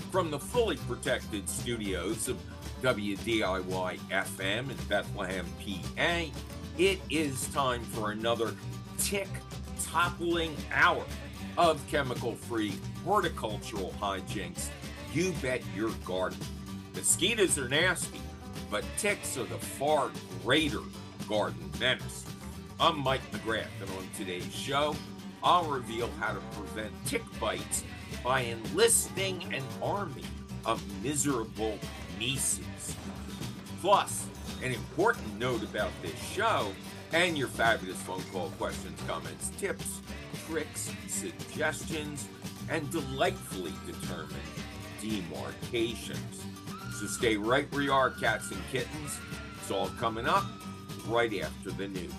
From the fully protected studios of WDIY FM in Bethlehem, PA, it is time for another tick-toppling hour of chemical-free horticultural hijinks. You bet your garden. Mosquitoes are nasty, but ticks are the far greater garden menace. I'm Mike McGrath, and on today's show, I'll reveal how to prevent tick bites by enlisting an army of miserable nieces. Plus, an important note about this show and your fabulous phone call questions, comments, tips, tricks, suggestions, and delightfully determined demarcations. So stay right where you are, cats and kittens. It's all coming up right after the news.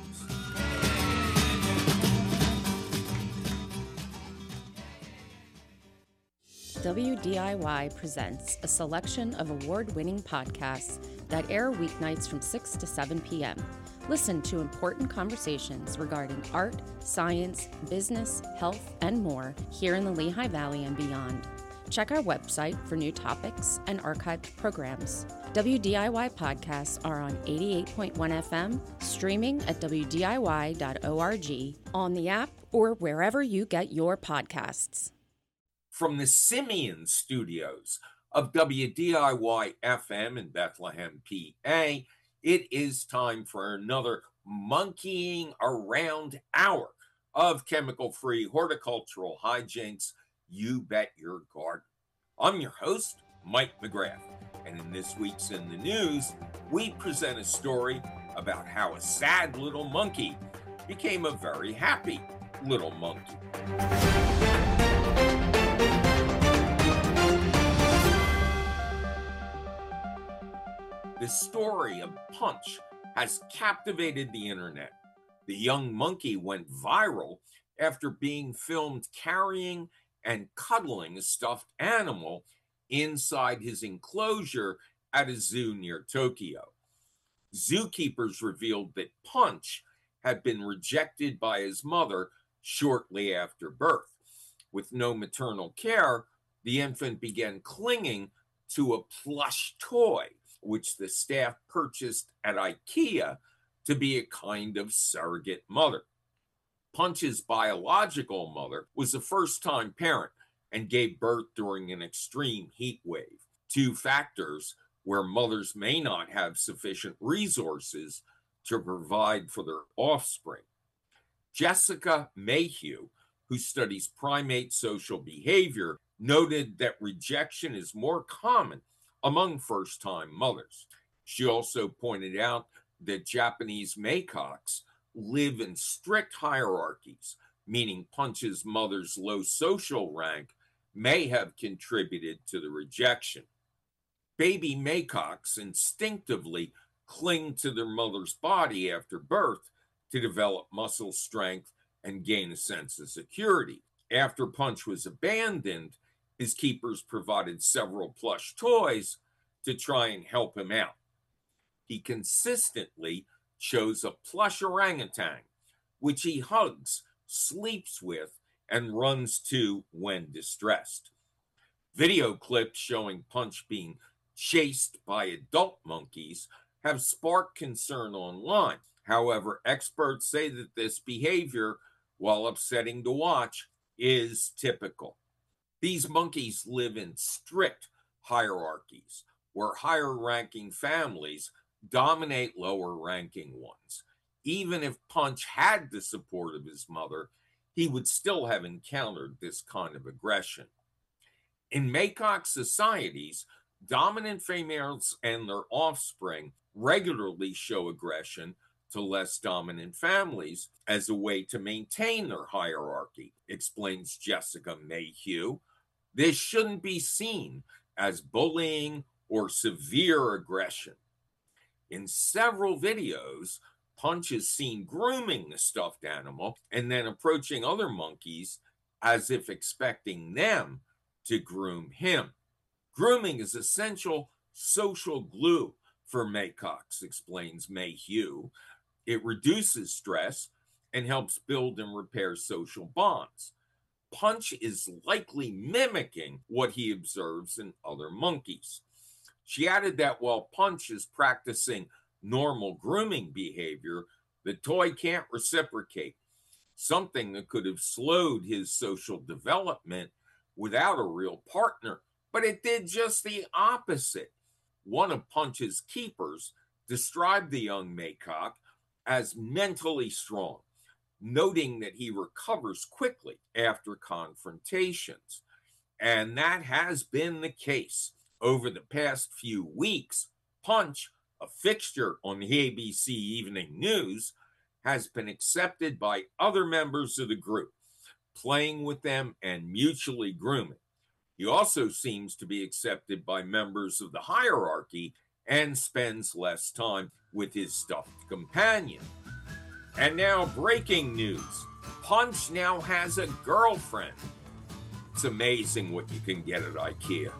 WDIY presents a selection of award-winning podcasts that air weeknights from 6 to 7 p.m. Listen to important conversations regarding art, science, business, health, and more here in the Lehigh Valley and beyond. Check our website for new topics and archived programs. WDIY podcasts are on 88.1 FM, streaming at WDIY.org, on the app, or wherever you get your podcasts. From the Simeon studios of WDIY FM in Bethlehem, PA, it is time for another monkeying around hour of chemical-free horticultural hijinks. You bet your garden. I'm your host, Mike McGrath, and in this week's In the News, we present a story about how a sad little monkey became a very happy little monkey. The story of Punch has captivated the internet. The young monkey went viral after being filmed carrying and cuddling a stuffed animal inside his enclosure at a zoo near Tokyo. Zookeepers revealed that Punch had been rejected by his mother shortly after birth. With no maternal care, the infant began clinging to a plush toy, which the staff purchased at IKEA to be a kind of surrogate mother. Punch's biological mother was a first-time parent and gave birth during an extreme heat wave, two factors where mothers may not have sufficient resources to provide for their offspring. Jessica Mayhew, who studies primate social behavior, noted that rejection is more common among first-time mothers. She also pointed out that Japanese macaques live in strict hierarchies, meaning Punch's mother's low social rank may have contributed to the rejection. Baby macaques instinctively cling to their mother's body after birth to develop muscle strength and gain a sense of security. After Punch was abandoned, his keepers provided several plush toys to try and help him out. He consistently chose a plush orangutan, which he hugs, sleeps with, and runs to when distressed. Video clips showing Punch being chased by adult monkeys have sparked concern online. However, experts say that this behavior, while upsetting to watch, is typical. These monkeys live in strict hierarchies, where higher-ranking families dominate lower-ranking ones. Even if Punch had the support of his mother, he would still have encountered this kind of aggression. In macaque societies, dominant females and their offspring regularly show aggression to less dominant families as a way to maintain their hierarchy, explains Jessica Mayhew. This shouldn't be seen as bullying or severe aggression. In several videos, Punch is seen grooming the stuffed animal and then approaching other monkeys as if expecting them to groom him. Grooming is essential social glue for macaques, explains Mayhew. It reduces stress and helps build and repair social bonds. Punch is likely mimicking what he observes in other monkeys. She added that while Punch is practicing normal grooming behavior, the toy can't reciprocate, something that could have slowed his social development without a real partner. But it did just the opposite. One of Punch's keepers described the young Maycock as mentally strong, noting that he recovers quickly after confrontations. And that has been the case. Over the past few weeks, Punch, a fixture on the ABC Evening News, has been accepted by other members of the group, playing with them and mutually grooming. He also seems to be accepted by members of the hierarchy and spends less time with his stuffed companion. And now, breaking news. Punch now has a girlfriend. It's amazing what you can get at IKEA.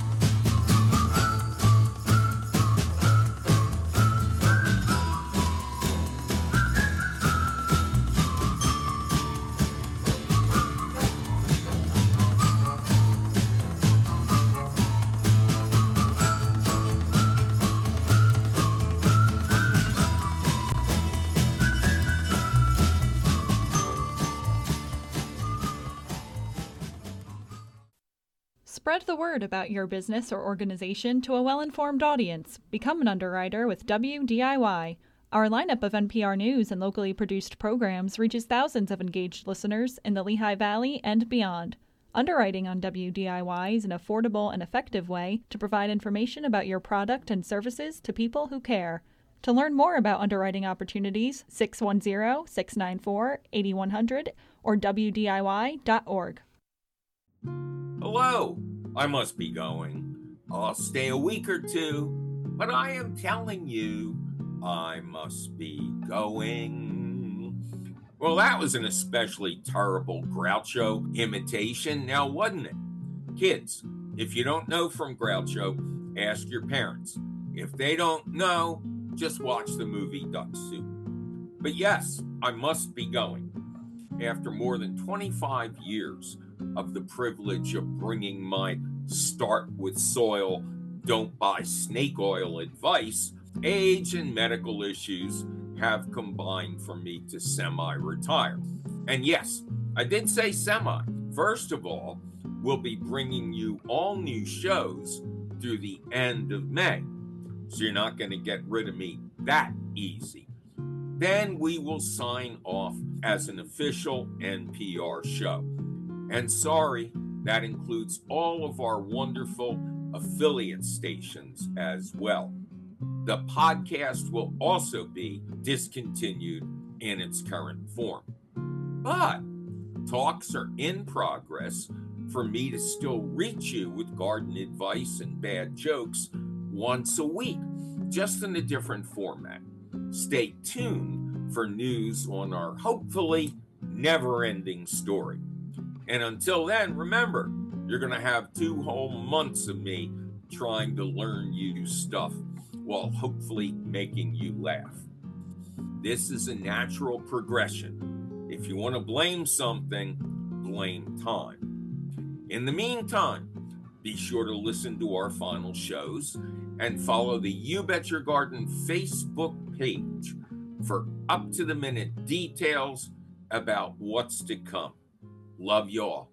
Spread the word about your business or organization to a well-informed audience. Become an underwriter with WDIY. Our lineup of NPR News and locally produced programs reaches thousands of engaged listeners in the Lehigh Valley and beyond. Underwriting on WDIY is an affordable and effective way to provide information about your product and services to people who care. To learn more about underwriting opportunities, 610-694-8100 or WDIY.org. Hello, I must be going. I'll stay a week or two, but I am telling you, I must be going. Well, that was an especially terrible Groucho imitation, now wasn't it? Kids, if you don't know from Groucho, ask your parents. If they don't know, just watch the movie Duck Soup. But yes, I must be going. After more than 25 years of the privilege of bringing my start with soil, don't buy snake oil advice, age and medical issues have combined for me to semi-retire. And yes, I did say semi. First of all, we'll be bringing you all new shows through the end of May. So you're not going to get rid of me that easy. Then we will sign off as an official NPR show. And sorry, that includes all of our wonderful affiliate stations as well. The podcast will also be discontinued in its current form. But talks are in progress for me to still reach you with garden advice and bad jokes once a week, just in a different format. Stay tuned for news on our hopefully never-ending story. And until then, remember, you're going to have 2 whole months of me trying to learn you stuff while hopefully making you laugh. This is a natural progression. If you want to blame something, blame time. In the meantime, be sure to listen to our final shows and follow the You Bet Your Garden Facebook page for up-to-the-minute details about what's to come. Love y'all.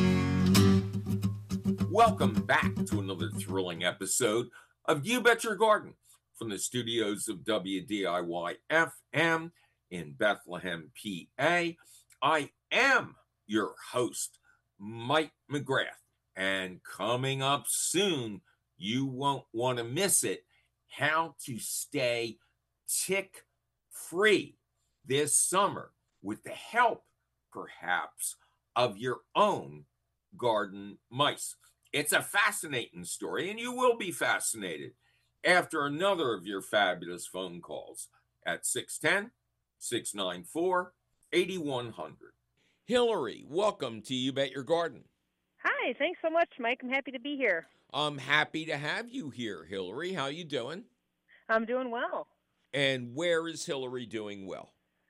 Welcome back to another thrilling episode of You Bet Your Garden from the studios of WDIY FM in Bethlehem, PA. I am your host, Mike McGrath, and coming up soon, you won't want to miss it, how to stay tick-free this summer with the help, perhaps, of your own garden mice. It's a fascinating story, and you will be fascinated after another of your fabulous phone calls at 610-694-8100. Hillary, welcome to You Bet Your Garden. Hi, thanks so much, Mike. I'm happy to be here. I'm happy to have you here, Hillary. How you doing? I'm doing well. And where is Hillary doing well?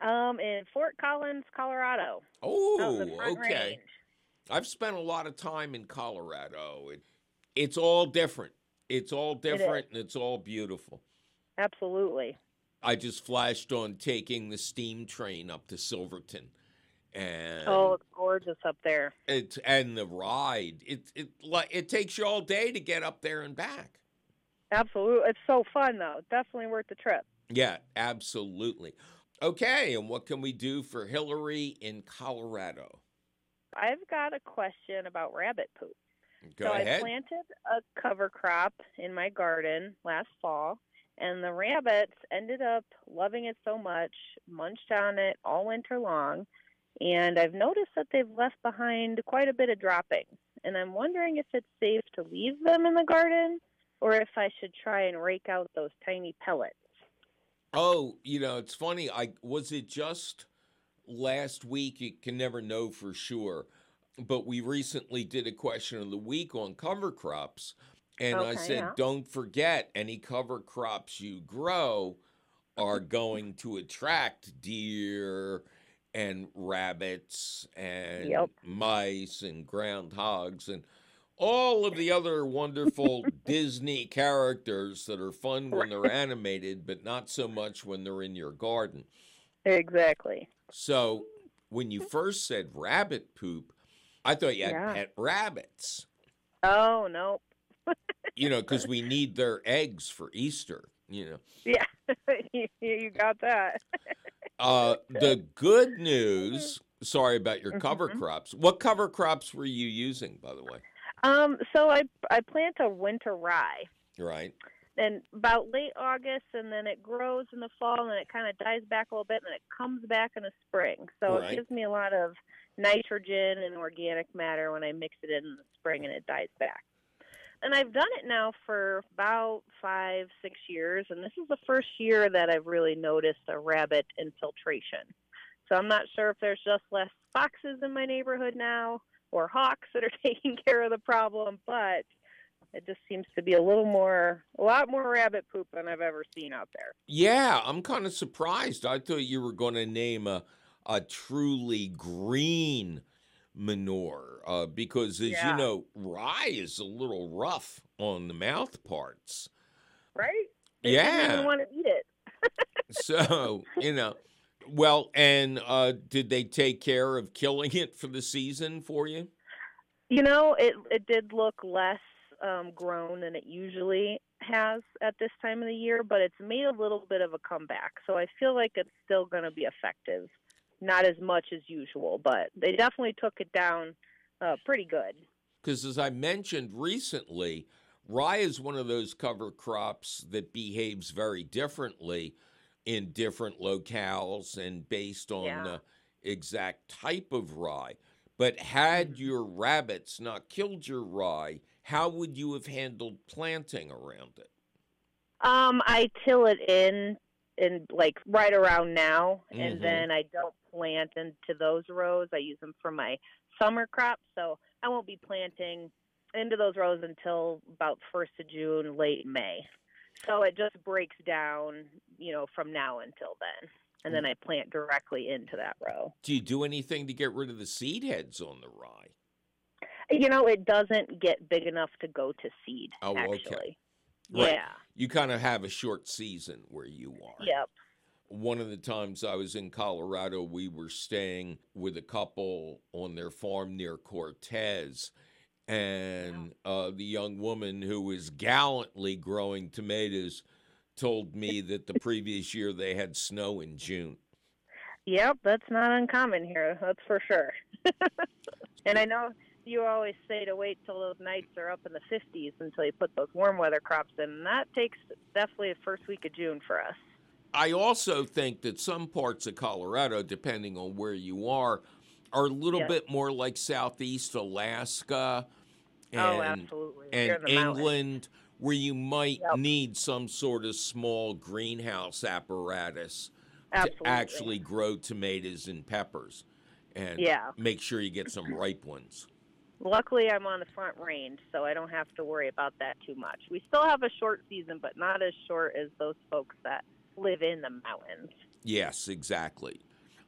In Fort Collins, Colorado. Out in the Oh, Front okay. Range. I've spent a lot of time in Colorado. It's all different. It's all It is. different and it's all beautiful. Absolutely. I just flashed on taking the steam train up to Silverton, and Oh, it's gorgeous up there. and the ride. It takes you all day to get up there and back. Absolutely. It's so fun, though. Definitely worth the trip. Yeah, absolutely. Okay, and what can we do for Hillary in Colorado? I've got a question about rabbit poop. Go So ahead. I planted a cover crop in my garden last fall, and the rabbits ended up loving it so much, munched on it all winter long, and I've noticed that they've left behind quite a bit of droppings. And I'm wondering if it's safe to leave them in the garden or if I should try and rake out those tiny pellets. Oh, it's funny. Was it just last week? You can never know for sure. But we recently did a question of the week on cover crops. And I Okay, said, yeah. don't forget, any cover crops you grow are going to attract deer and rabbits and Yep. mice and groundhogs and all of the other wonderful Disney characters that are fun when they're animated, but not so much when they're in your garden. Exactly. So when you first said rabbit poop, I thought you had Yeah. pet rabbits, Oh, no. because we need their eggs for Easter. Yeah, you got that. The good news, sorry about your cover Mhm. crops. What cover crops were you using, by the way? So I plant a winter rye, Right? and about late August, and then it grows in the fall, and then it kind of dies back a little bit, and then it comes back in the spring. So Right. it gives me a lot of nitrogen and organic matter when I mix it in the spring, and it dies back. And I've done it now for about 5-6 years, and this is the first year that I've really noticed a rabbit infiltration. So I'm not sure if there's just less foxes in my neighborhood now or hawks that are taking care of the problem, but it just seems to be a lot more rabbit poop than I've ever seen out there. Yeah, I'm kind of surprised. I thought you were going to name a truly green manure because, as you Yeah. know, rye is a little rough on the mouth parts. Right? They didn't Yeah. even want to eat it. So, well, and did they take care of killing it for the season for you? It did look less grown than it usually has at this time of the year, but it's made a little bit of a comeback. So I feel like it's still going to be effective. Not as much as usual, but they definitely took it down pretty good. Because as I mentioned recently, rye is one of those cover crops that behaves very differently in different locales and based on Yeah. the exact type of rye. But had your rabbits not killed your rye, how would you have handled planting around it? I till it in like right around now, Mhm. and then I don't plant into those rows. I use them for my summer crops, so I won't be planting into those rows until about 1st of June, late May. So it just breaks down, from now until then, and then I plant directly into that row. Do you do anything to get rid of the seed heads on the rye? It doesn't get big enough to go to seed, Oh, okay. actually. Right. Yeah. You kind of have a short season where you are. Yep. One of the times I was in Colorado, we were staying with a couple on their farm near Cortez. And the young woman who was gallantly growing tomatoes told me that the previous year they had snow in June. Yep, that's not uncommon here, that's for sure. And I know you always say to wait till those nights are up in the 50s until you put those warm weather crops in, and that takes definitely the first week of June for us. I also think that some parts of Colorado, depending on where you are a little Yes. bit more like Southeast Alaska Oh, and, absolutely. You're and in the mountains. England, where you might Yep. need some sort of small greenhouse apparatus Absolutely. to actually grow tomatoes and peppers and Yeah. make sure you get some ripe ones. Luckily, I'm on the Front Range, so I don't have to worry about that too much. We still have a short season, but not as short as those folks that live in the mountains. Yes, exactly.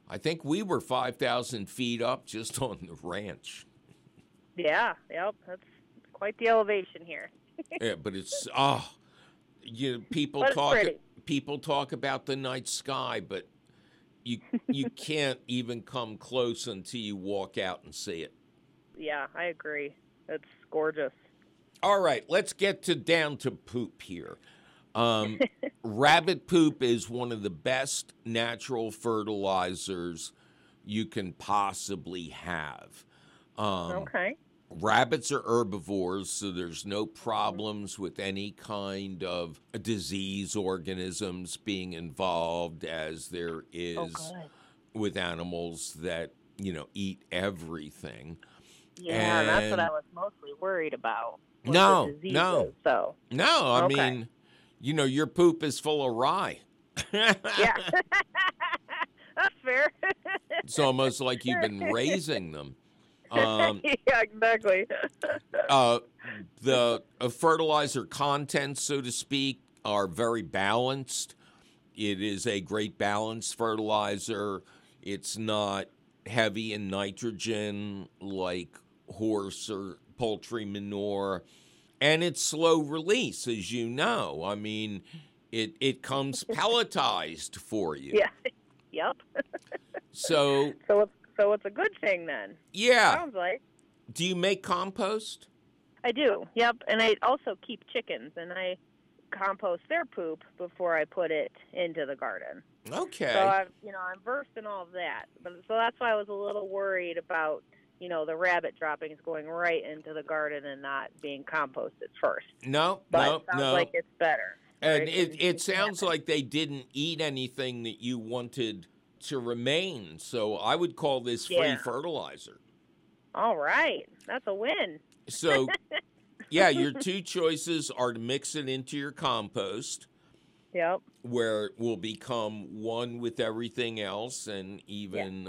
I think we were 5,000 feet up just on the ranch. Yeah, yep, that's quite the elevation here. Yeah, but it's people But it's talk pretty. people talk about the night sky, but you can't even come close until you walk out and see it. Yeah, I agree. It's gorgeous. All right, let's get down to poop here. Rabbit poop is one of the best natural fertilizers you can possibly have. Okay. Rabbits are herbivores, so there's no problems with any kind of disease organisms being involved as there is with animals that, eat everything. Yeah, And that's what I was mostly worried about. was No, the diseases, no. So, No, I Okay. mean, your poop is full of rye. yeah. That's fair. It's almost like you've been raising them. Yeah, exactly. The fertilizer contents, so to speak, are very balanced. It is a great balanced fertilizer. It's not heavy in nitrogen like horse or poultry manure. And it's slow release, as you know. I mean, it comes pelletized for you. Yeah. Yep. So, So it's a good thing then. yeah. Sounds like. Do you make compost? I do. Yep. And I also keep chickens, and I compost their poop before I put it into the garden. Okay. So I'm versed in all of that. So that's why I was a little worried about, the rabbit droppings going right into the garden and not being composted first. No, But no, it sounds no. like it's better. And right? it sounds like they didn't eat anything that you wanted to remain. So I would call this free Yeah. fertilizer. All right. That's a win. So, yeah, your two choices are to mix it into your compost, Yep. where it will become one with everything else and even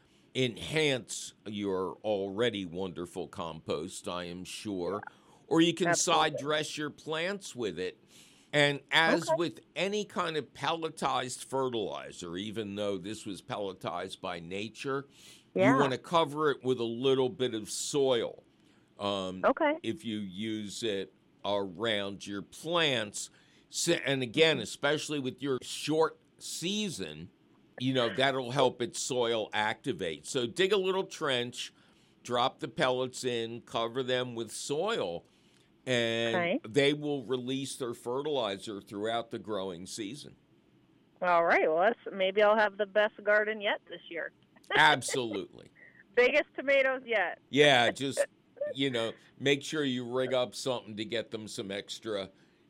enhance your already wonderful compost, I am sure. Or you can Absolutely. side dress your plants with it. And as Okay. with any kind of pelletized fertilizer, even though this was pelletized by nature, Yeah. you want to cover it with a little bit of soil. Okay. If you use it around your plants. And again, especially with your short season, that'll help its soil activate. So dig a little trench, drop the pellets in, cover them with soil, and Okay. they will release their fertilizer throughout the growing season. All right. Well, maybe I'll have the best garden yet this year. Absolutely. Biggest tomatoes yet. Yeah, just, make sure you rig up something to get them some extra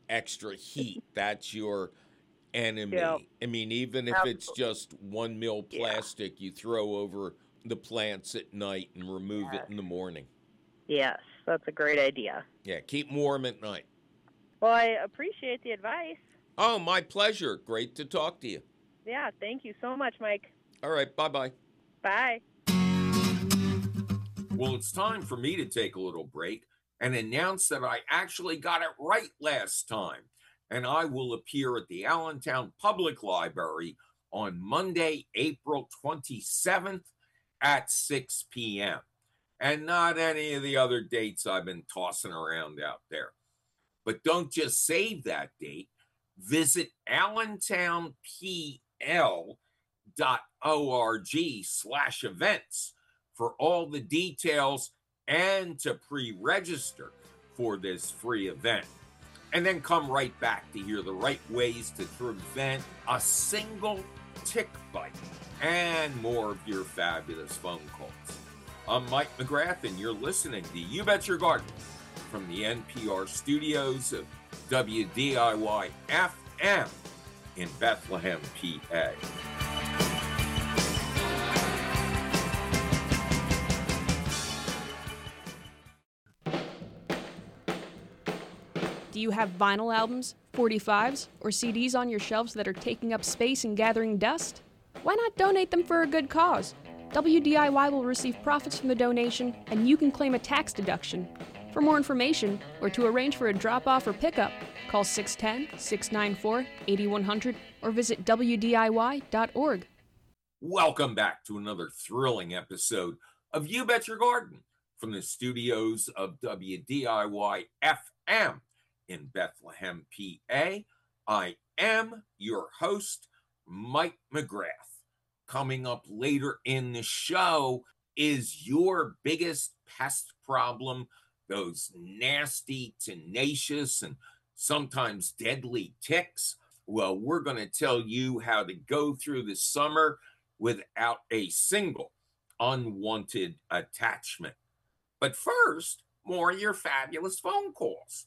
heat. That's your enemy. Yep. I mean, even if it's just 1 mil plastic you throw over the plants at night and remove it in the morning. Yes, that's a great idea. Yeah, keep 'em warm at night. Well, I appreciate the advice. Oh, my pleasure. Great to talk to you. Yeah, thank you so much, Mike. All right, bye-bye. Bye. Well, it's time for me to take a little break and announce that I actually got it right last time. And I will appear at the Allentown Public Library on Monday, April 27th at 6 p.m. And not any of the other dates I've been tossing around out there. But don't just save that date. Visit allentownpl.org/events for all the details and to pre-register for this free event. And then come right back to hear the right ways to prevent a single tick bite and more of your fabulous phone calls. I'm Mike McGrath, and you're listening to You Bet Your Garden from the NPR studios of WDIY FM in Bethlehem, PA. Do you have vinyl albums, 45s, or CDs on your shelves that are taking up space and gathering dust? Why not donate them for a good cause? WDIY will receive profits from the donation, and you can claim a tax deduction. For more information, or to arrange for a drop-off or pickup, call 610-694-8100 or visit WDIY.org. Welcome back to another thrilling episode of You Bet Your Garden from the studios of WDIY FM in Bethlehem, PA. I am your host, Mike McGrath. Coming up later in the show is your biggest pest problem, those nasty, tenacious, and sometimes deadly ticks. Well, we're going to tell you how to go through the summer without a single unwanted attachment. But first, more of your fabulous phone calls.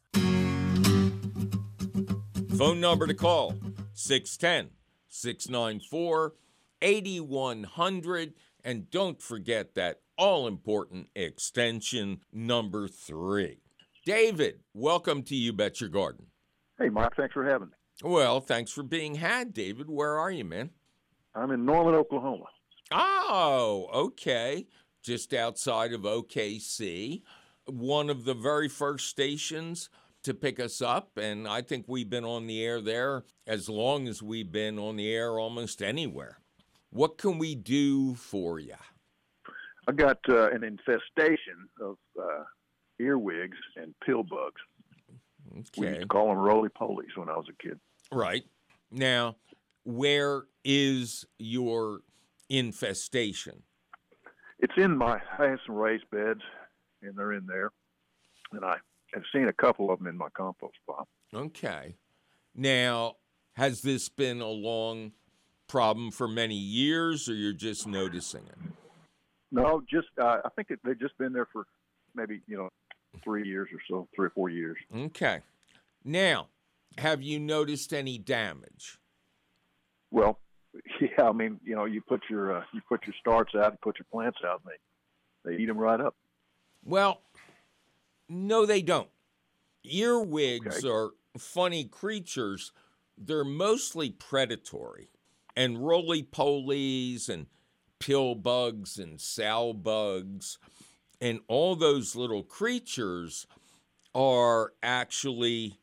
Phone number to call, 610-694-8100. And don't forget that all-important extension number 3. David, welcome to You Bet Your Garden. Hey, Mark, thanks for having me. Well, thanks for being had, David. Where are you, man? I'm in Norman, Oklahoma. Oh, okay. Just outside of OKC. One of the very first stations to pick us up, and I think we've been on the air there as long as we've been on the air almost anywhere. What can we do for you? I got an infestation of earwigs and pill bugs. Okay. We used to call them roly-polies when I was a kid. Right. Now, where is your infestation? It's in I have some raised beds, and they're in there. And I have seen a couple of them in my compost pile. Okay. Now, has this been a long problem for many years, or you're just noticing it? No, just I think they've just been there for maybe 3 years or so, 3 or 4 years. Okay. Now, have you noticed any damage? Well, yeah, I mean, you put your starts out and put your plants out, and they eat them right up. Well, no, they don't. Earwigs are funny creatures. They're mostly predatory. And roly-polies and pill bugs and sow bugs and all those little creatures are actually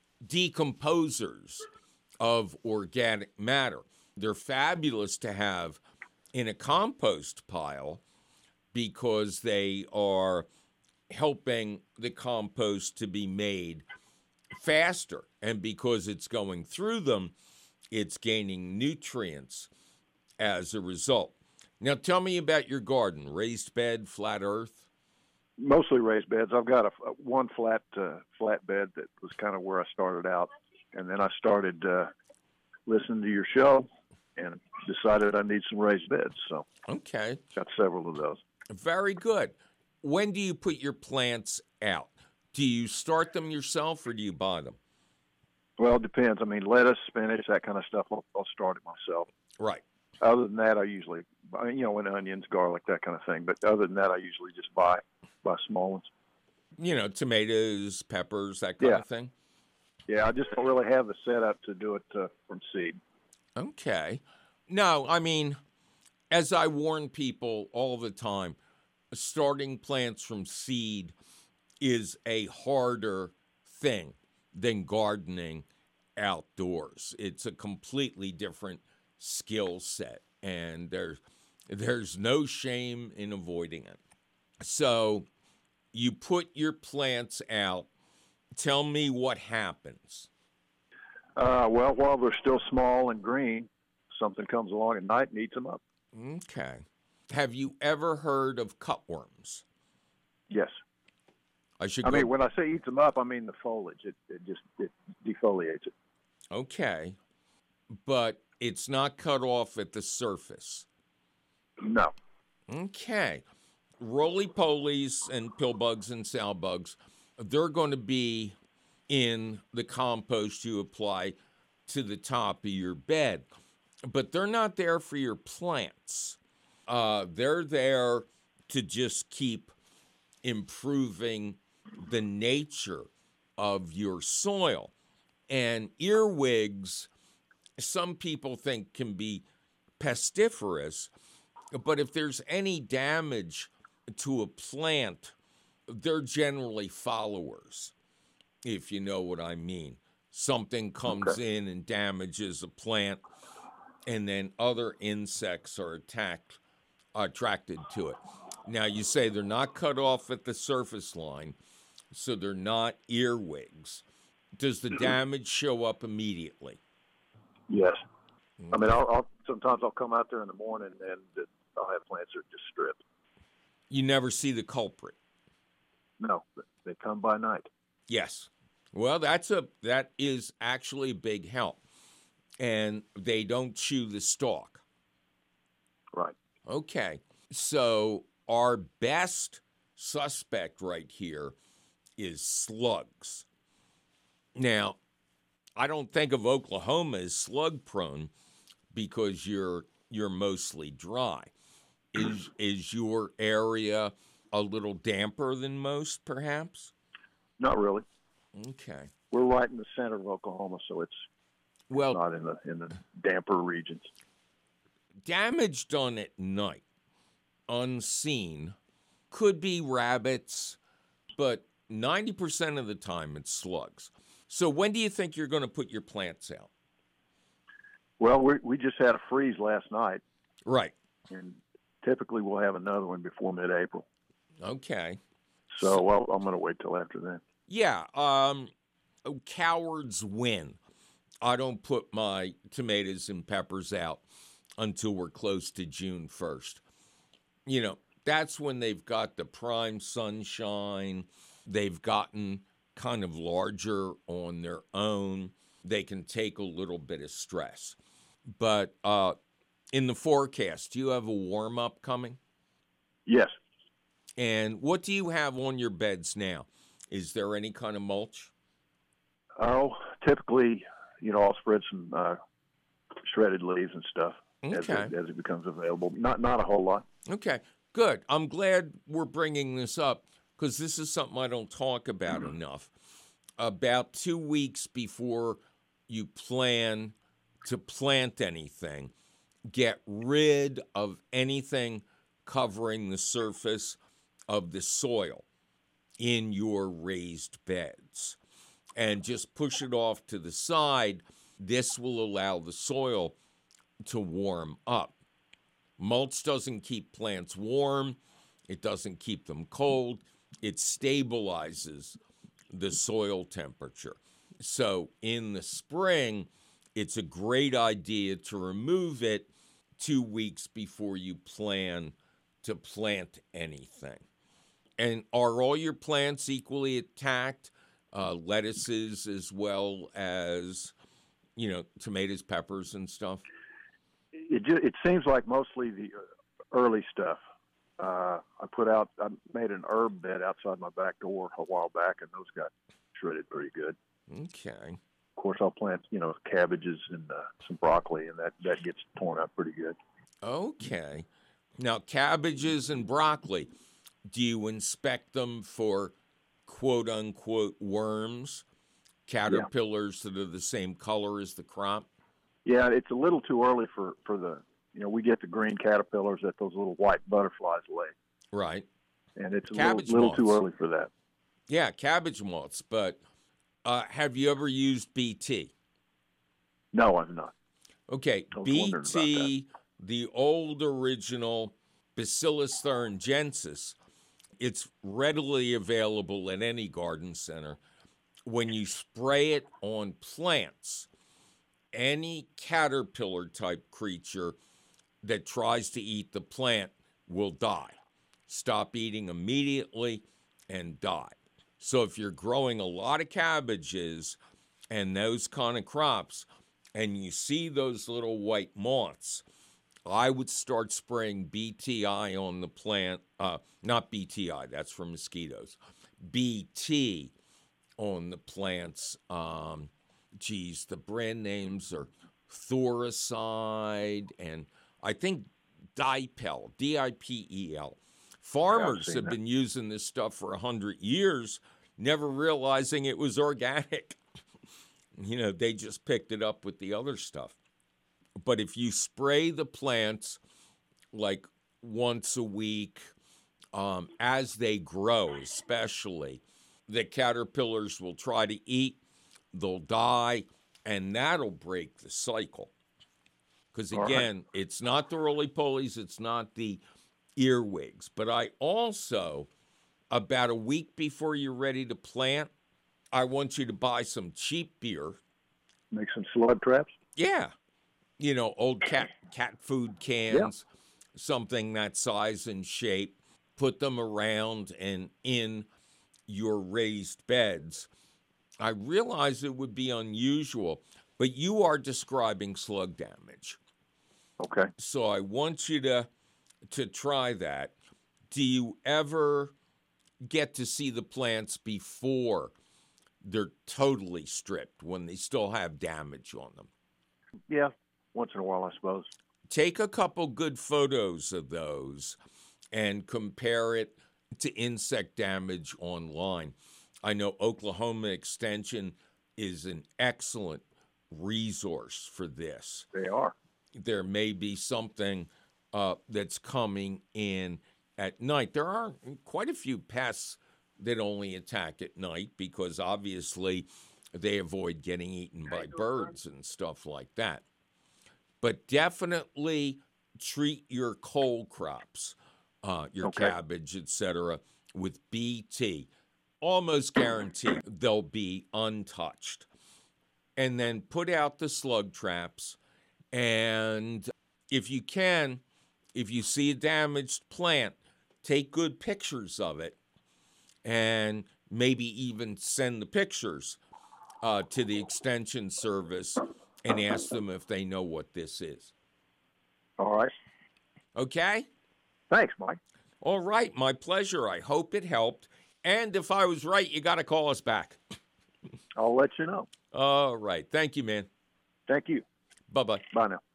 decomposers of organic matter. They're fabulous to have in a compost pile because they are helping the compost to be made faster. And because it's going through them, it's gaining nutrients as a result. Now, tell me about your garden. Raised bed, flat earth? Mostly raised beds. I've got one flat bed that was kind of where I started out. And then I started listening to your show and decided I need some raised beds. So okay, got several of those. Very good. When do you put your plants out? Do you start them yourself or do you buy them? Well, it depends. I mean, lettuce, spinach, that kind of stuff, I'll start it myself. Right. Other than that, I usually, and onions, garlic, that kind of thing. But other than that, I usually just buy small ones. Tomatoes, peppers, that kind of thing? Yeah, I just don't really have the setup to do it from seed. Okay. No, I mean, as I warn people all the time, starting plants from seed is a harder thing than gardening outdoors. It's a completely different skill set, and there's no shame in avoiding it. So you put your plants out. Tell me what happens. Well, while they're still small and green, something comes along at night and eats them up. Okay. Have you ever heard of cutworms? Yes. I mean, when I say eats them up, I mean the foliage. It defoliates it. Okay. But it's not cut off at the surface. No. Okay. Roly-polies and pillbugs and sow bugs, they're going to be in the compost you apply to the top of your bed. But they're not there for your plants. They're there to just keep improving the nature of your soil. And earwigs, some people think can be pestiferous, but if there's any damage to a plant, they're generally followers, if you know what I mean. Something comes in and damages a plant, and then other insects are attracted to it. Now, you say they're not cut off at the surface line, so they're not earwigs. Does the damage show up immediately? Yes. I mean, I'll sometimes I'll come out there in the morning and I'll have plants that are just stripped. You never see the culprit? No, they come by night. Yes. Well, that is actually a big help. And they don't chew the stalk. Right. Okay. So our best suspect right here is slugs. Now, I don't think of Oklahoma as slug prone because you're mostly dry. Is your area a little damper than most, perhaps? Not really. Okay. We're right in the center of Oklahoma, so it's not in the damper regions. Damage done at night, unseen, could be rabbits, but 90% of the time it's slugs. So when do you think you're going to put your plants out? Well, we just had a freeze last night. Right. And typically we'll have another one before mid-April. Okay. So I'm going to wait till after then. Yeah. Cowards win. I don't put my tomatoes and peppers out until we're close to June 1st. You know, that's when they've got the prime sunshine. They've gotten kind of larger on their own. They can take a little bit of stress. But in the forecast, do you have a warm-up coming? Yes. And what do you have on your beds now? Is there any kind of mulch? Oh, typically, I'll spread some shredded leaves and stuff as it becomes available. Not a whole lot. Okay, good. I'm glad we're bringing this up because this is something I don't talk about enough. About 2 weeks before you plan to plant anything, get rid of anything covering the surface of the soil in your raised beds and just push it off to the side. This will allow the soil to warm up. Mulch doesn't keep plants warm. It doesn't keep them cold. It stabilizes the soil temperature. So in the spring, it's a great idea to remove it 2 weeks before you plan to plant anything. And are all your plants equally attacked? Lettuces as well as, tomatoes, peppers, and stuff? It seems like mostly the early stuff. I made an herb bed outside my back door a while back, and those got shredded pretty good. Okay. Of course, I'll plant, cabbages and some broccoli, and that gets torn up pretty good. Okay. Now, cabbages and broccoli, do you inspect them for quote-unquote worms, caterpillars that are the same color as the crop? Yeah, it's a little too early for the, we get the green caterpillars that those little white butterflies lay. Right. And it's a little too early for that. Yeah, cabbage moths. But have you ever used BT? No, I've not. Okay, BT, the old original Bacillus thuringiensis, it's readily available at any garden center. When you spray it on plants, any caterpillar-type creature that tries to eat the plant will die. Stop eating immediately and die. So if you're growing a lot of cabbages and those kind of crops, and you see those little white moths, I would start spraying BTI on the plant. Not BTI, that's for mosquitoes. BT on the plants. The brand names are Thoricide and I think Dipel, Dipel. Farmers have been using this stuff for 100 years, never realizing it was organic. They just picked it up with the other stuff. But if you spray the plants like once a week, as they grow especially, the caterpillars will try to eat, they'll die, and that'll break the cycle. Because, All right. again, it's not the roly-polies, it's not the earwigs. But I also, about a week before you're ready to plant, I want you to buy some cheap beer. Make some slug traps. Yeah. Old cat food cans, something that size and shape. Put them around and in your raised beds. I realize it would be unusual, but you are describing slug damage. Okay. So I want you to try that. Do you ever get to see the plants before they're totally stripped, when they still have damage on them? Yeah, once in a while, I suppose. Take a couple good photos of those and compare it to insect damage online. I know Oklahoma Extension is an excellent resource for this. They are. There may be something that's coming in at night. There are quite a few pests that only attack at night because obviously they avoid getting eaten by birds and stuff like that. But definitely treat your cole crops, your cabbage, etc., with BT. Almost guaranteed they'll be untouched. And then put out the slug traps. And if you can, if you see a damaged plant, take good pictures of it and maybe even send the pictures to the Extension Service and ask them if they know what this is. All right. Okay? Thanks, Mike. All right, my pleasure. I hope it helped. And if I was right, you got to call us back. I'll let you know. All right. Thank you, man. Thank you. Bye-bye. Bye now.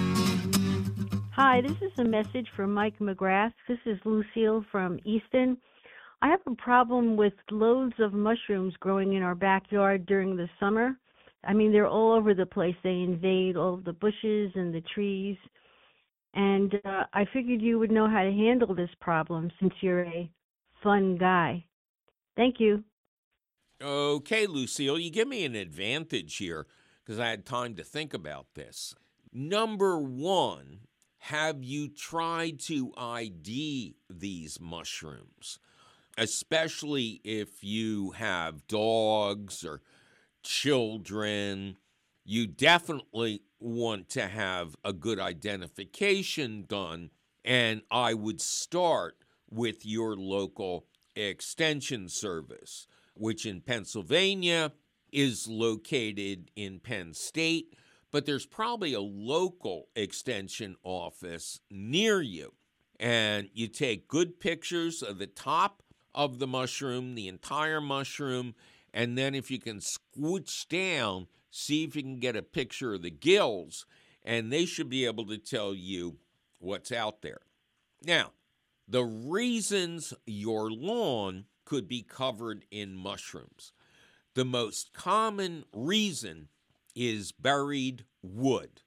Hi, this is a message from Mike McGrath. This is Lucille from Easton. I have a problem with loads of mushrooms growing in our backyard during the summer. I mean, they're all over the place. They invade all of the bushes and the trees. And I figured you would know how to handle this problem since you're a fun guy. Thank you. Okay, Lucille, you give me an advantage here because I had time to think about this. Number one, have you tried to ID these mushrooms? Especially if you have dogs or children, you definitely want to have a good identification done, and I would start with your local Extension Service, which in Pennsylvania is located in Penn State, but there's probably a local extension office near you. And you take good pictures of the top of the mushroom, the entire mushroom, and then if you can squoosh down, see if you can get a picture of the gills, and they should be able to tell you what's out there. Now, the reasons your lawn could be covered in mushrooms. The most common reason is buried wood.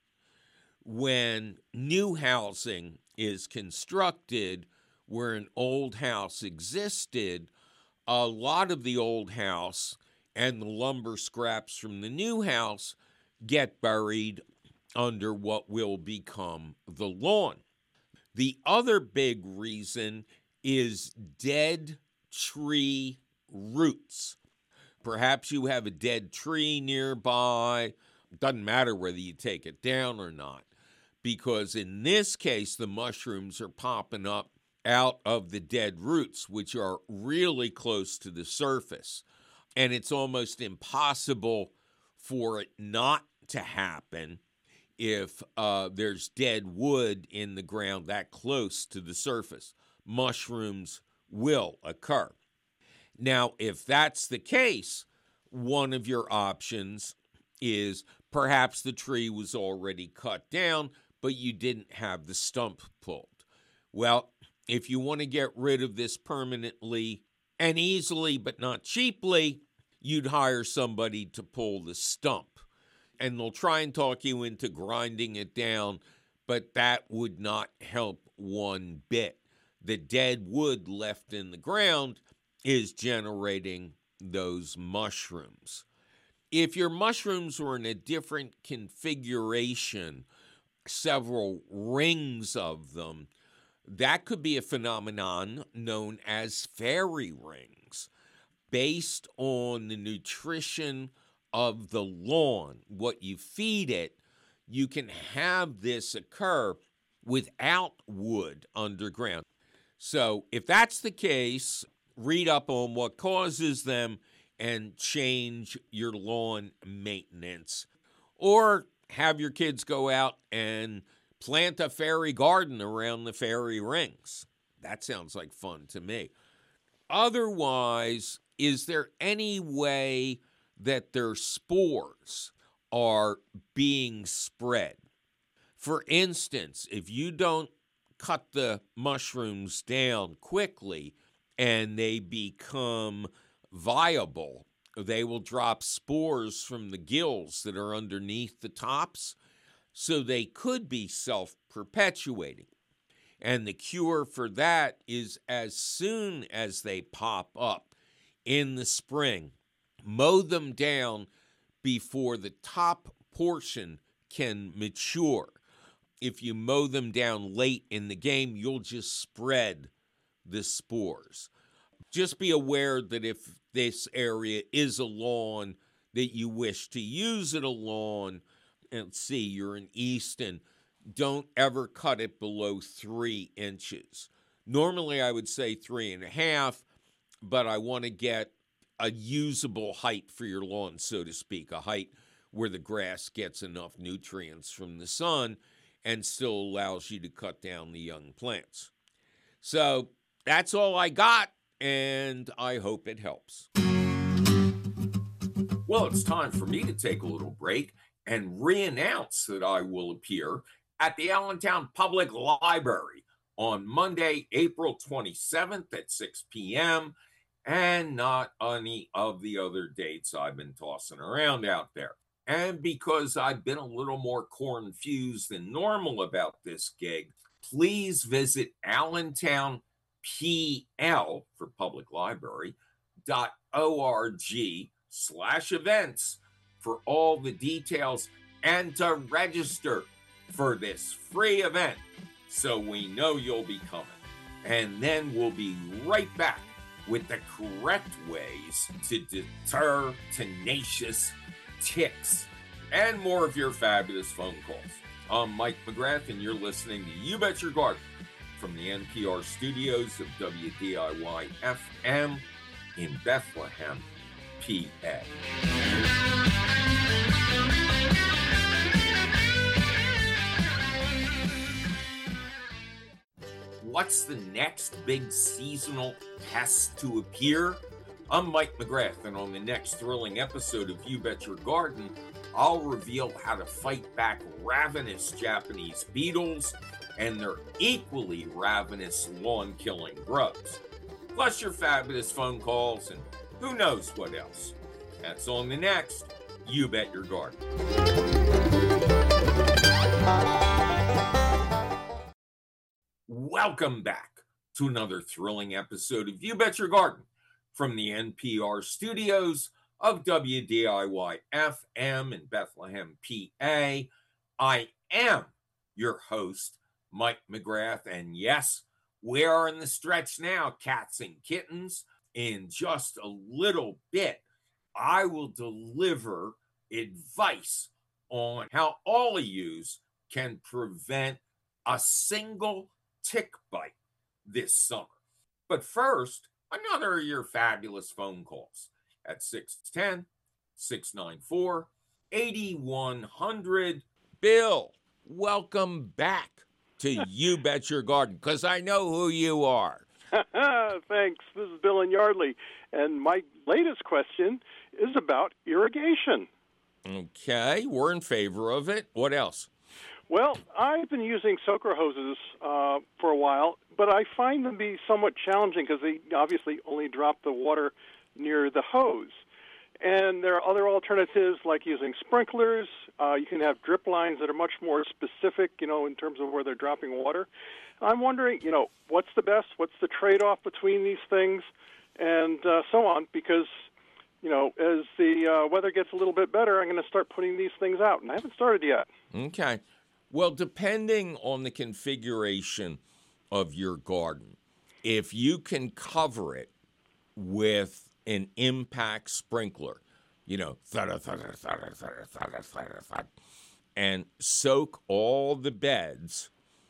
When new housing is constructed where an old house existed, a lot of the old house and the lumber scraps from the new house get buried under what will become the lawn. The other big reason is dead tree roots. Perhaps you have a dead tree nearby. Doesn't matter whether you take it down or not, because in this case, the mushrooms are popping up out of the dead roots, which are really close to the surface. And it's almost impossible for it not to happen if there's dead wood in the ground that close to the surface. Mushrooms will occur. Now, if that's the case, one of your options is perhaps the tree was already cut down, but you didn't have the stump pulled. Well, if you want to get rid of this permanently and easily, but not cheaply, you'd hire somebody to pull the stump. And they'll try and talk you into grinding it down, but that would not help one bit. The dead wood left in the ground is generating those mushrooms. If your mushrooms were in a different configuration, several rings of them, that could be a phenomenon known as fairy rings, based on the nutrition of the lawn, what you feed it. You can have this occur without wood underground. So if that's the case, read up on what causes them and change your lawn maintenance. Or have your kids go out and plant a fairy garden around the fairy rings. That sounds like fun to me. Otherwise, is there any way that their spores are being spread? For instance, if you don't cut the mushrooms down quickly and they become viable, they will drop spores from the gills that are underneath the tops, so they could be self-perpetuating. And the cure for that is, as soon as they pop up in the spring, mow them down before the top portion can mature. If you mow them down late in the game, you'll just spread the spores. Just be aware that if this area is a lawn that you wish to use as a lawn, and see, you're in Easton, don't ever cut it below 3 inches. Normally, I would say 3.5, but I want to get a usable height for your lawn, so to speak, a height where the grass gets enough nutrients from the sun and still allows you to cut down the young plants. So that's all I got, and I hope it helps. Well, it's time for me to take a little break and re-announce that I will appear at the Allentown Public Library on Monday, April 27th at 6 p.m., and not any of the other dates I've been tossing around out there. And because I've been a little more confused than normal about this gig, please visit allentownpl, for public library.org/events for all the details and to register for this free event so we know you'll be coming. And then we'll be right back with the correct ways to deter tenacious ticks and more of your fabulous phone calls. I'm Mike McGrath, and you're listening to You Bet Your Garden from the NPR studios of WDIY-FM in Bethlehem, PA. What's the next big seasonal pest to appear? I'm Mike McGrath, and on the next thrilling episode of You Bet Your Garden, I'll reveal how to fight back ravenous Japanese beetles and their equally ravenous lawn-killing grubs. Plus your fabulous phone calls and who knows what else. That's on the next You Bet Your Garden. Welcome back to another thrilling episode of You Bet Your Garden from the NPR studios of WDIY-FM in Bethlehem, PA. I am your host, Mike McGrath, and yes, we are in the stretch now, cats and kittens. In just a little bit, I will deliver advice on how all of yous can prevent a single tick bite this summer. But first, another of your fabulous phone calls at 610-694-8100. Bill, welcome back to You Bet Your Garden, because I know who you are. Thanks. This is Bill in Yardley, and my latest question is about irrigation. Okay, we're in favor of it. What else? Well, I've been using soaker hoses for a while, but I find them to be somewhat challenging because they obviously only drop the water near the hose. And there are other alternatives like using sprinklers. You can have drip lines that are much more specific, in terms of where they're dropping water. I'm wondering, what's the best? What's the trade-off between these things? And so on, because, as the weather gets a little bit better, I'm going to start putting these things out. And I haven't started yet. Okay. Well, depending on the configuration of your garden, if you can cover it with an impact sprinkler, thud, thud, thud, thud, thud, thud, thud, and soak all the beds,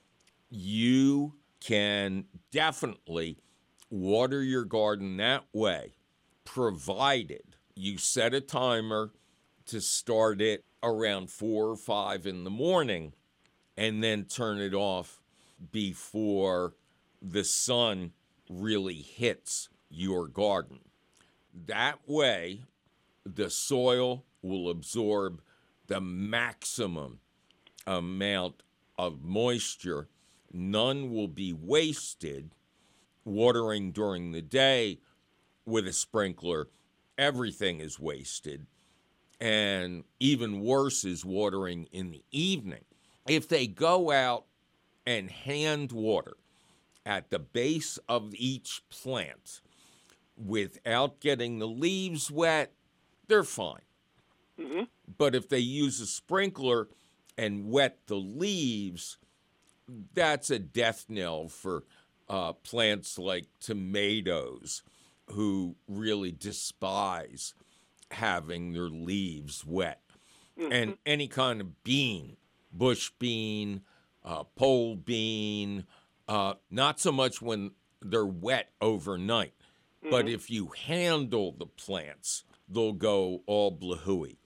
you can definitely water your garden that way, provided you set a timer to start it around 4 or 5 in the morning and then turn it off before the sun really hits your garden. That way, the soil will absorb the maximum amount of moisture. None will be wasted. Watering during the day with a sprinkler, everything is wasted. And even worse is watering in the evening. If they go out and hand water at the base of each plant without getting the leaves wet, they're fine. Mm-hmm. But if they use a sprinkler and wet the leaves, that's a death knell for plants like tomatoes, who really despise having their leaves wet. Mm-hmm. And any kind of bean, bush bean, pole bean, not so much when they're wet overnight. Mm-hmm. But if you handle the plants, they'll go all blahooey.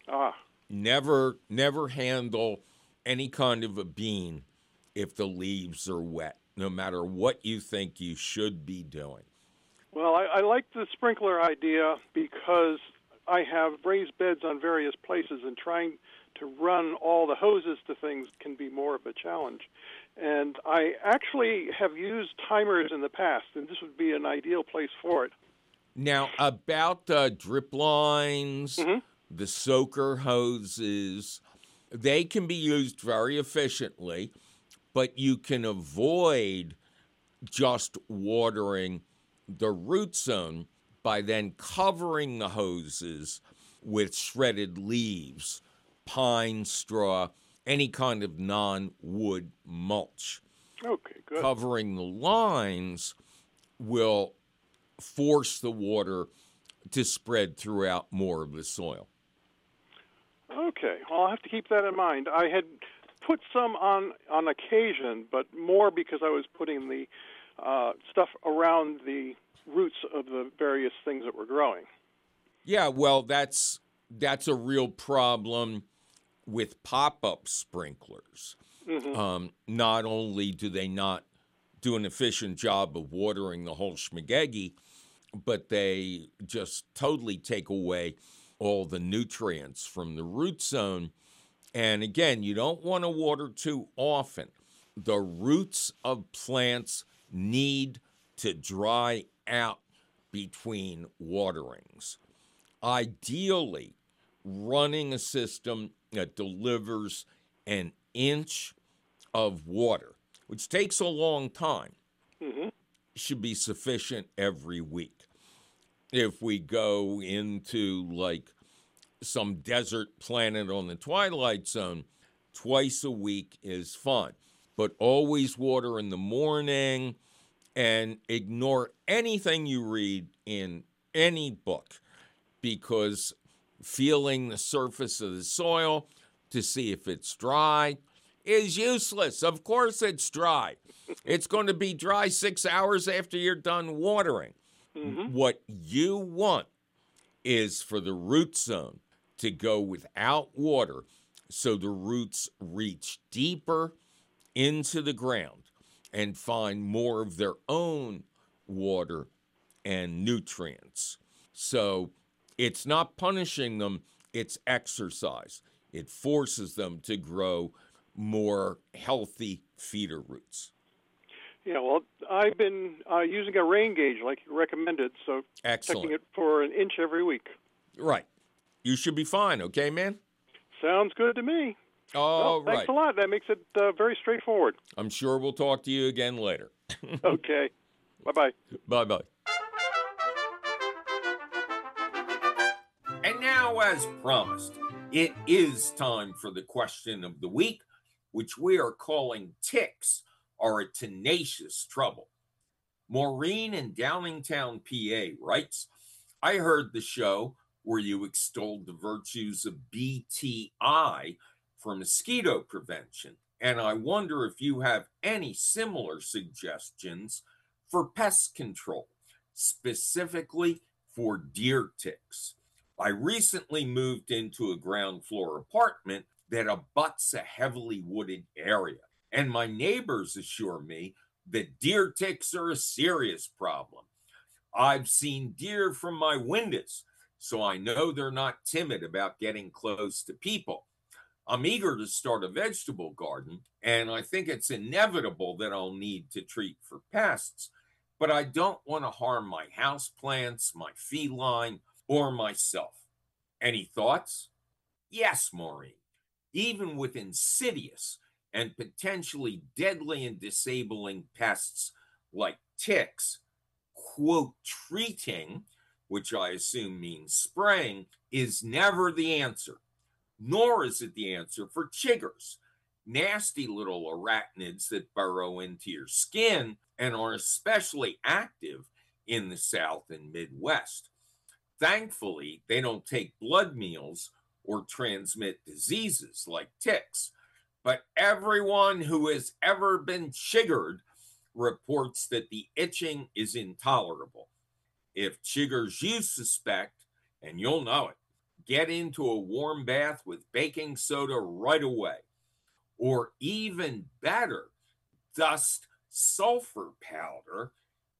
Never handle any kind of a bean if the leaves are wet, no matter what you think you should be doing. Well, I like the sprinkler idea because I have raised beds on various places, and trying to run all the hoses to things can be more of a challenge. And I actually have used timers in the past, and this would be an ideal place for it. Now, about drip lines, mm-hmm. the soaker hoses, they can be used very efficiently, but you can avoid just watering the root zone by then covering the hoses with shredded leaves, pine straw, any kind of non-wood mulch. Okay, good. Covering the lines will force the water to spread throughout more of the soil. Okay, well, I'll have to keep that in mind. I had put some on occasion, but more because I was putting the stuff around the roots of the various things that were growing. Yeah, well, that's a real problem with pop-up sprinklers. Mm-hmm. Not only do they not do an efficient job of watering the whole schmagegi, but they just totally take away all the nutrients from the root zone. And again, you don't want to water too often. The roots of plants need to dry out between waterings. Ideally, running a system that delivers an inch of water, which takes a long time, mm-hmm. should be sufficient every week. If we go into like some desert planet on the twilight zone, twice a week is fine. But always water in the morning and ignore anything you read in any book, because feeling the surface of the soil to see if it's dry is useless. Of course it's dry. It's going to be dry 6 hours after you're done watering. Mm-hmm. What you want is for the root zone to go without water so the roots reach deeper into the ground and find more of their own water and nutrients. So it's not punishing them, it's exercise. It forces them to grow more healthy feeder roots. Yeah, well, I've been using a rain gauge like you recommended, so excellent. Checking it for an inch every week. Right. You should be fine, okay, man? Sounds good to me. All right. Thanks a lot. That makes it very straightforward. I'm sure we'll talk to you again later. Okay. Bye-bye. Bye-bye. And now, as promised, it is time for the question of the week, which we are calling ticks, are a tenacious trouble. Maureen in Downingtown, PA writes, I heard the show where you extolled the virtues of BTI for mosquito prevention, and I wonder if you have any similar suggestions for pest control, specifically for deer ticks. I recently moved into a ground floor apartment that abuts a heavily wooded area, and my neighbors assure me that deer ticks are a serious problem. I've seen deer from my windows, so I know they're not timid about getting close to people. I'm eager to start a vegetable garden, and I think it's inevitable that I'll need to treat for pests, but I don't want to harm my houseplants, my feline, or myself. Any thoughts? Yes, Maureen. Even with insidious and potentially deadly and disabling pests like ticks, quote, treating, which I assume means spraying, is never the answer. Nor is it the answer for chiggers, nasty little arachnids that burrow into your skin and are especially active in the South and Midwest. Thankfully, they don't take blood meals or transmit diseases like ticks, but everyone who has ever been chiggered reports that the itching is intolerable. If chiggers you suspect, and you'll know it, get into a warm bath with baking soda right away. Or even better, dust sulfur powder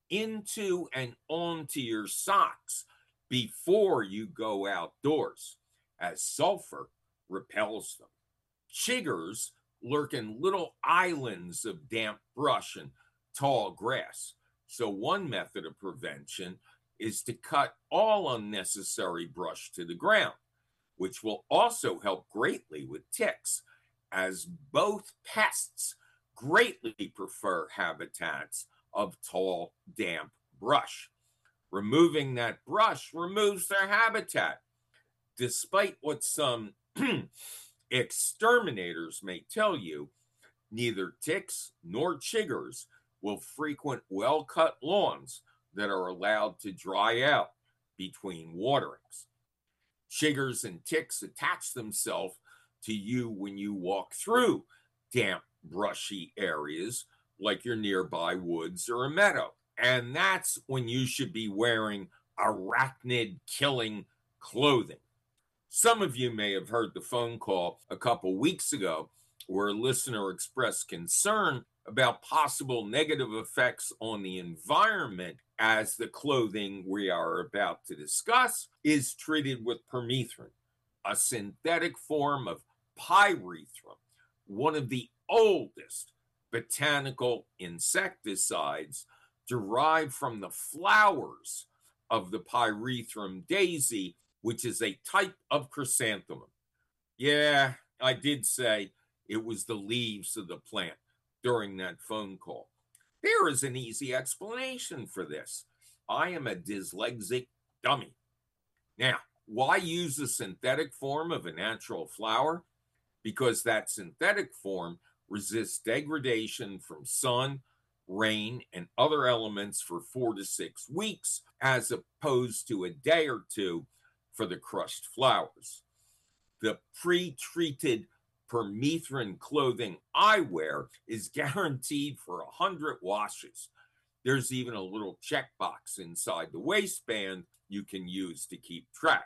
into and onto your socks before you go outdoors, as sulfur repels them. Chiggers lurk in little islands of damp brush and tall grass. So one method of prevention is to cut all unnecessary brush to the ground, which will also help greatly with ticks, as both pests greatly prefer habitats of tall, damp brush. Removing that brush removes their habitat, despite what some exterminators may tell you. Neither ticks nor chiggers will frequent well-cut lawns that are allowed to dry out between waterings. Chiggers and ticks attach themselves to you when you walk through damp, brushy areas like your nearby woods or a meadow. And that's when you should be wearing arachnid-killing clothing. Some of you may have heard the phone call a couple weeks ago where a listener expressed concern about possible negative effects on the environment as the clothing we are about to discuss is treated with permethrin, a synthetic form of pyrethrum, one of the oldest botanical insecticides derived from the flowers of the pyrethrum daisy, which is a type of chrysanthemum. Yeah, I did say it was the leaves of the plant during that phone call. There is an easy explanation for this. I am a dyslexic dummy. Now, why use a synthetic form of a natural flower? Because that synthetic form resists degradation from sun, rain, and other elements for 4 to 6 weeks, as opposed to a day or two for the crushed flowers. The pre-treated permethrin clothing I wear is guaranteed for 100 washes. There's even a little checkbox inside the waistband you can use to keep track.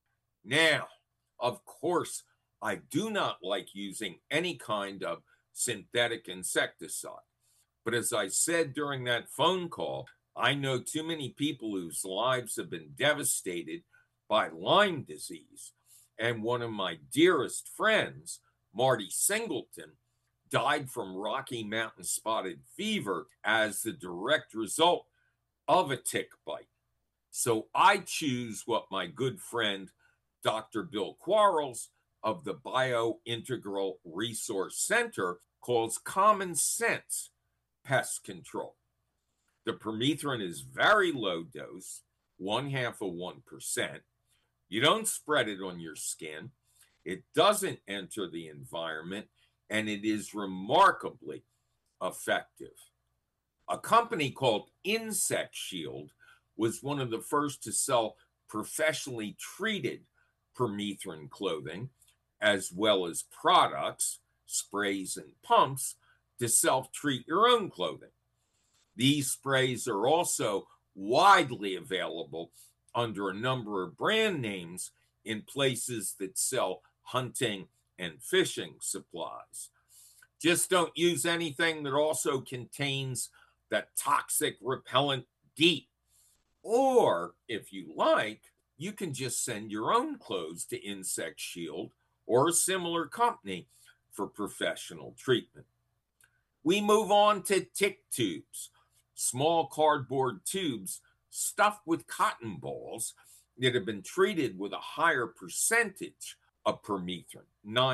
Now, of course, I do not like using any kind of synthetic insecticide. But as I said during that phone call, I know too many people whose lives have been devastated by Lyme disease. And one of my dearest friends, Marty Singleton, died from Rocky Mountain spotted fever as the direct result of a tick bite. So I choose what my good friend, Dr. Bill Quarles of the Biointegral Resource Center calls common sense pest control. The permethrin is very low dose, 0.5%. You don't spread it on your skin. It doesn't enter the environment, and it is remarkably effective. A company called Insect Shield was one of the first to sell professionally treated permethrin clothing, as well as products, sprays, and pumps to self-treat your own clothing. These sprays are also widely available under a number of brand names in places that sell hunting and fishing supplies. Just don't use anything that also contains the toxic repellent DEET. Or, if you like, you can just send your own clothes to Insect Shield or a similar company for professional treatment. We move on to tick tubes, small cardboard tubes stuffed with cotton balls that have been treated with a higher percentage of permethrin,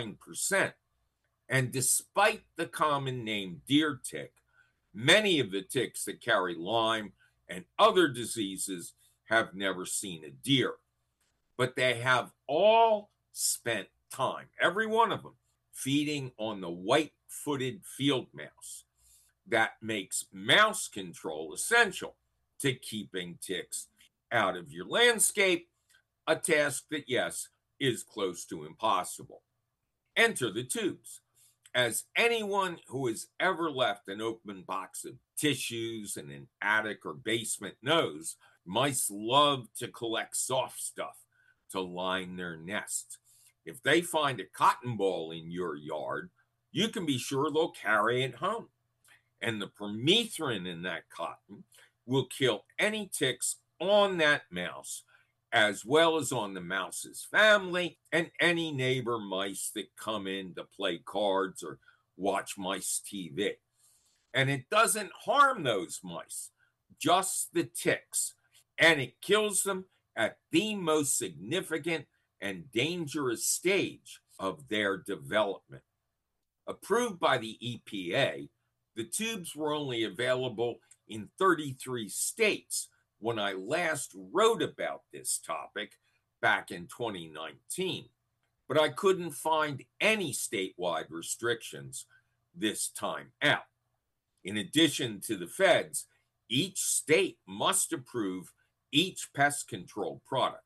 9%. And despite the common name deer tick, many of the ticks that carry Lyme and other diseases have never seen a deer. But they have all spent time, every one of them, feeding on the white-footed field mouse. That makes mouse control essential to keeping ticks out of your landscape, a task that, yes, is close to impossible. Enter the tubes. As anyone who has ever left an open box of tissues in an attic or basement knows, mice love to collect soft stuff to line their nests. If they find a cotton ball in your yard, you can be sure they'll carry it home. And the permethrin in that cotton will kill any ticks on that mouse, as well as on the mouse's family and any neighbor mice that come in to play cards or watch mice TV. And it doesn't harm those mice, just the ticks. And it kills them at the most significant and dangerous stage of their development. Approved by the EPA, the tubes were only available in 33 states when I last wrote about this topic back in 2019. But I couldn't find any statewide restrictions this time out. In addition to the feds, each state must approve each pest control product.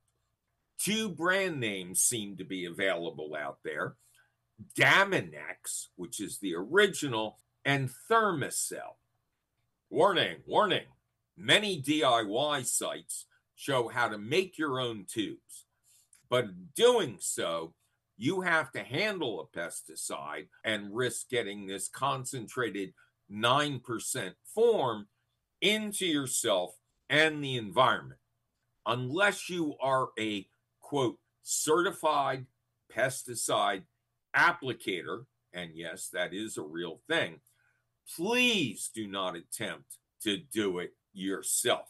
2 brand names seem to be available out there: Daminex, which is the original, and Thermacell. Warning, warning. Many DIY sites show how to make your own tubes, but in doing so, you have to handle a pesticide and risk getting this concentrated 9% form into yourself and the environment. Unless you are a, quote, certified pesticide applicator, and yes, that is a real thing, please do not attempt to do it yourself.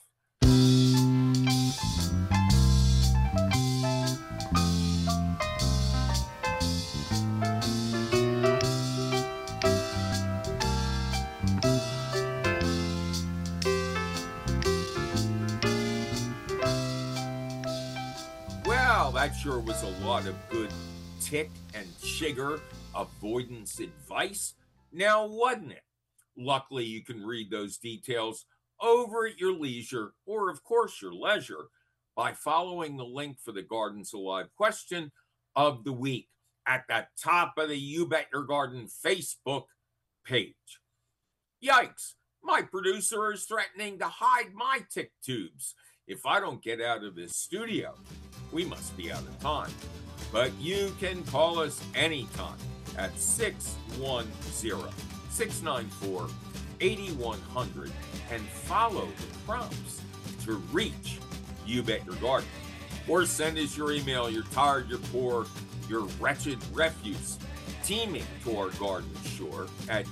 Well, that sure was a lot of good tick and chigger avoidance advice, now wasn't it? Luckily, you can read those details over at your leisure, or of course your leisure, by following the link for the Gardens Alive question of the week at the top of the You Bet Your Garden Facebook page. Yikes, my producer is threatening to hide my tick tubes if I don't get out of this studio. We must be out of time, but you can call us anytime at 610-694-8100 and follow the prompts to reach You Bet Your Garden. Or send us your email, you're tired, you're poor, you're wretched refuse, teeming to our garden shore at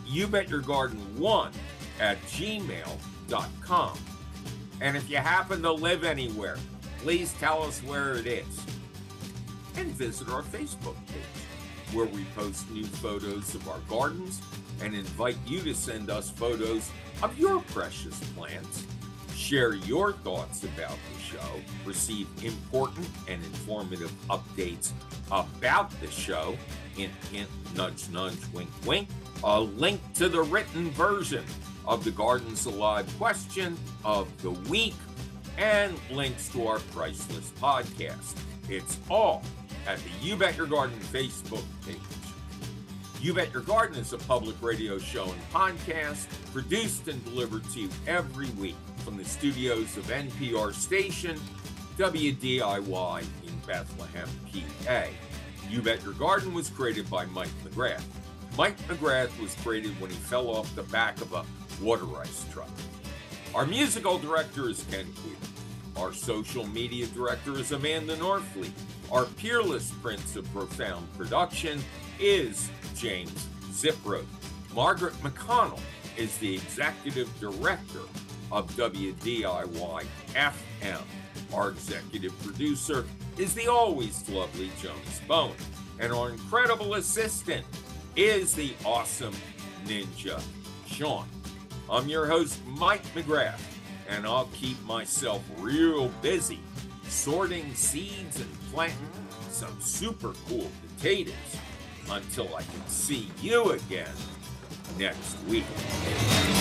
youbetyourgarden1@gmail.com. And if you happen to live anywhere, please tell us where it is. And visit our Facebook page, where we post new photos of our gardens and invite you to send us photos of your precious plants. Share your thoughts about the show, receive important and informative updates about the show, hint, hint, nudge, nudge, wink, wink, a link to the written version of the Gardens Alive question of the week, and links to our priceless podcast. It's all at the You Bet Your Garden Facebook page. You Bet Your Garden is a public radio show and podcast produced and delivered to you every week from the studios of NPR station WDIY in Bethlehem, PA. You Bet Your Garden was created by Mike McGrath. Mike McGrath was created when he fell off the back of a water ice truck. Our musical director is Ken Queer. Our social media director is Amanda Norfleet. Our peerless prince of profound production is James Ziprod. Margaret McConnell is the executive director of WDIY FM. Our executive producer is the always lovely Jonas Bowen. And our incredible assistant is the awesome Ninja Sean. I'm your host, Mike McGrath, and I'll keep myself real busy sorting seeds and planting some super cool potatoes until I can see you again next week.